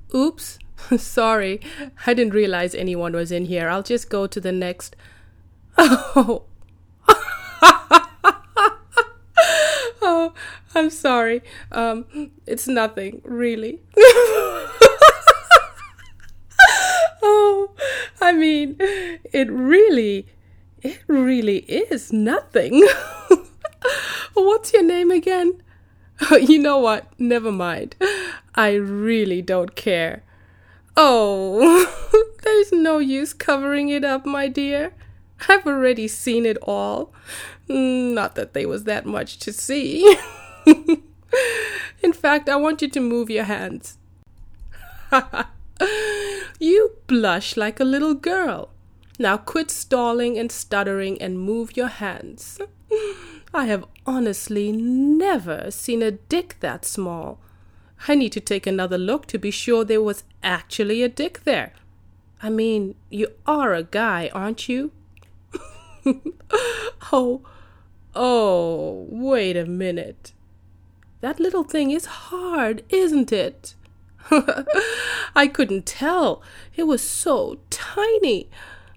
Oops, sorry. I didn't realize anyone was in here. I'll just go to the next. Oh. Oh, I'm sorry. It's nothing, really. Oh, I mean, it really is nothing. What's your name again? You know what? Never mind. I really don't care. Oh, there's no use covering it up, my dear. I've already seen it all. Not that there was that much to see. In fact, I want you to move your hands. You blush like a little girl. Now quit stalling and stuttering and move your hands. I have honestly never seen a dick that small. I need to take another look to be sure there was actually a dick there. I mean, you are a guy, aren't you? Oh, wait a minute. That little thing is hard, isn't it? I couldn't tell. It was so tiny.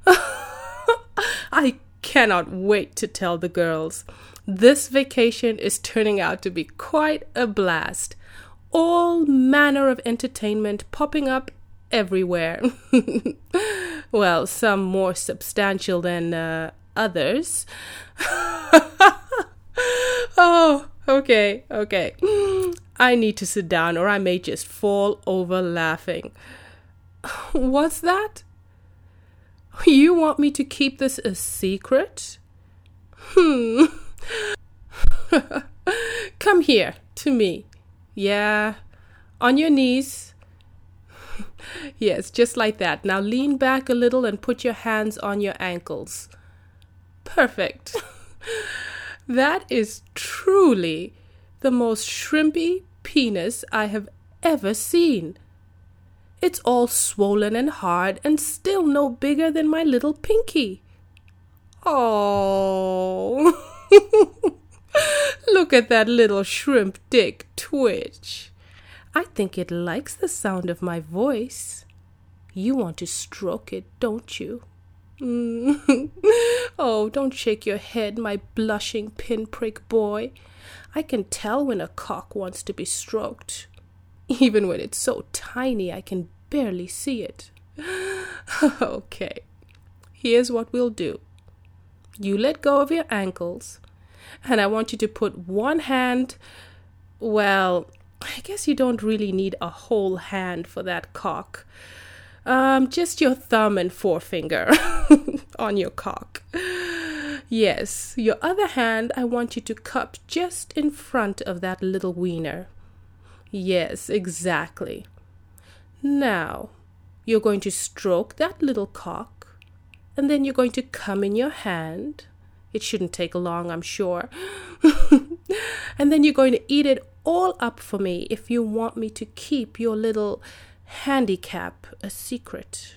I cannot wait to tell the girls. This vacation is turning out to be quite a blast. All manner of entertainment popping up everywhere. Well, some more substantial than others. Oh, okay. I need to sit down or I may just fall over laughing. What's that? You want me to keep this a secret? Come here, to me. Yeah, on your knees. Yes, just like that. Now lean back a little and put your hands on your ankles. Perfect. That is truly the most shrimpy penis I have ever seen. It's all swollen and hard and still no bigger than my little pinky. Oh, look at that little shrimp dick twitch. I think it likes the sound of my voice. You want to stroke it, don't you? Oh, don't shake your head, my blushing pinprick boy. I can tell when a cock wants to be stroked. Even when it's so tiny I can barely see it. Okay, here's what we'll do. You let go of your ankles, and I want you to put one hand, well, I guess you don't really need a whole hand for that cock. Just your thumb and forefinger on your cock. Yes, your other hand I want you to cup just in front of that little wiener. Yes, exactly. Now, you're going to stroke that little cock, and then you're going to come in your hand. It shouldn't take long, I'm sure. And then you're going to eat it all up for me if you want me to keep your little handicap a secret.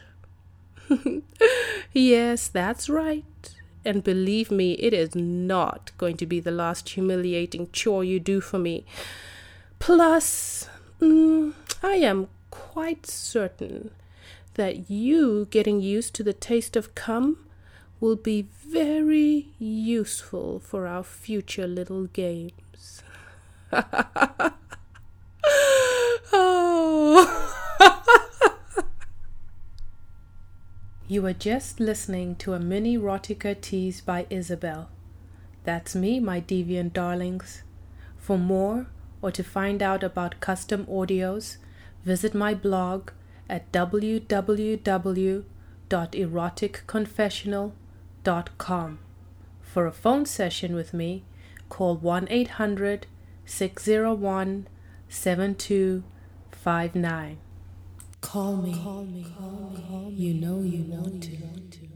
Yes, that's right. And believe me, it is not going to be the last humiliating chore you do for me. Plus, I am quite certain that you getting used to the taste of cum will be very useful for our future little games. Oh. You are just listening to a mini Erotica tease by Isabel. That's me, my deviant darlings. For more or to find out about custom audios, visit my blog at www.eroticconfessional.com. For a phone session with me, call 1-800-601-7259. Call me. You know you want to.